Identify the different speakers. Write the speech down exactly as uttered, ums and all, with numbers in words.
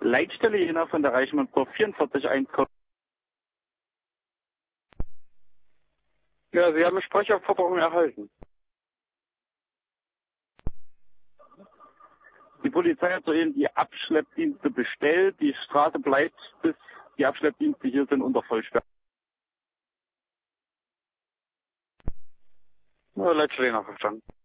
Speaker 1: Leitstelle Jena von der Reichmann-Pro vierundvierzig eins.
Speaker 2: Ja, Sie haben eine Sprechaufforderung erhalten.
Speaker 1: Die Polizei hat soeben die Abschleppdienste bestellt. Die Straße bleibt, bis die Abschleppdienste hier sind, unter Vollsperrung.
Speaker 2: Ja, Leitstelle Jena verstanden.